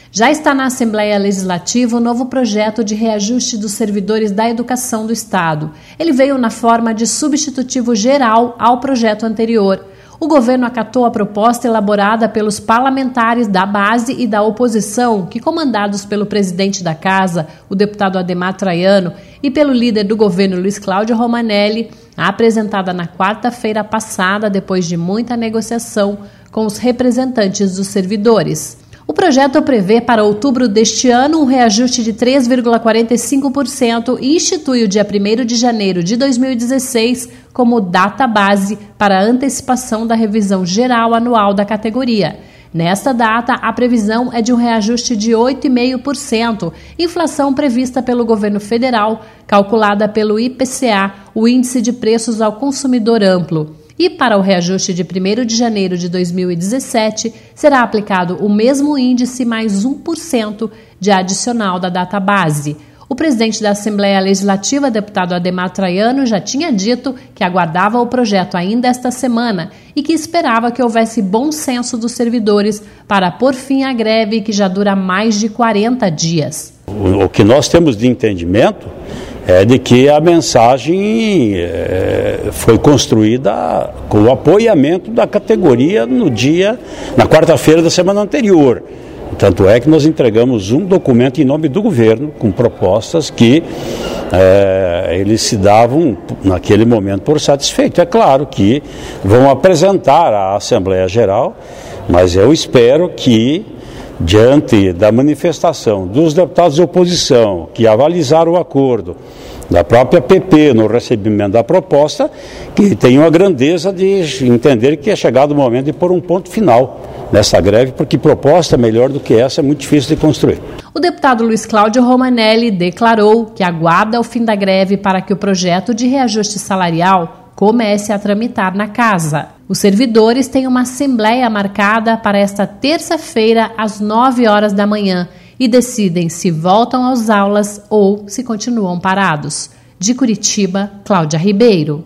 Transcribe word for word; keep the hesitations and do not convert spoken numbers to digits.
Já está na Assembleia Legislativa o novo projeto de reajuste dos servidores da educação do Estado. Ele veio na forma de substitutivo geral ao projeto anterior. O governo acatou a proposta elaborada pelos parlamentares da base e da oposição, que, comandados pelo presidente da Casa, o deputado Ademar Traiano, e pelo líder do governo, Luiz Cláudio Romanelli, apresentada na quarta-feira passada, depois de muita negociação com os representantes dos servidores. O projeto prevê para outubro deste ano um reajuste de três vírgula quarenta e cinco por cento e institui o dia primeiro de janeiro de dois mil e dezesseis como data base para a antecipação da revisão geral anual da categoria. Nesta data, a previsão é de um reajuste de oito vírgula cinco por cento, inflação prevista pelo governo federal, calculada pelo I P C A, o Índice de Preços ao Consumidor Amplo. E para o reajuste de primeiro de janeiro de dois mil e dezessete, será aplicado o mesmo índice mais um por cento de adicional da data base. O presidente da Assembleia Legislativa, deputado Ademar Traiano, já tinha dito que aguardava o projeto ainda esta semana e que esperava que houvesse bom senso dos servidores para pôr fim à greve que já dura mais de quarenta dias. O que nós temos de entendimento é de que a mensagem é, foi construída com o apoiamento da categoria no dia, na quarta-feira da semana anterior. Tanto é que nós entregamos um documento em nome do governo, com propostas que é, eles se davam, naquele momento, por satisfeito. É claro que vão apresentar à Assembleia Geral, mas eu espero que, diante da manifestação dos deputados de oposição que avalizaram o acordo, da própria P P no recebimento da proposta, que tenham a grandeza de entender que é chegado o momento de pôr um ponto final nessa greve, porque proposta melhor do que essa é muito difícil de construir. O deputado Luiz Cláudio Romanelli declarou que aguarda o fim da greve para que o projeto de reajuste salarial comece a tramitar na Casa. Os servidores têm uma assembleia marcada para esta terça-feira às nove horas da manhã e decidem se voltam às aulas ou se continuam parados. De Curitiba, Cláudia Ribeiro.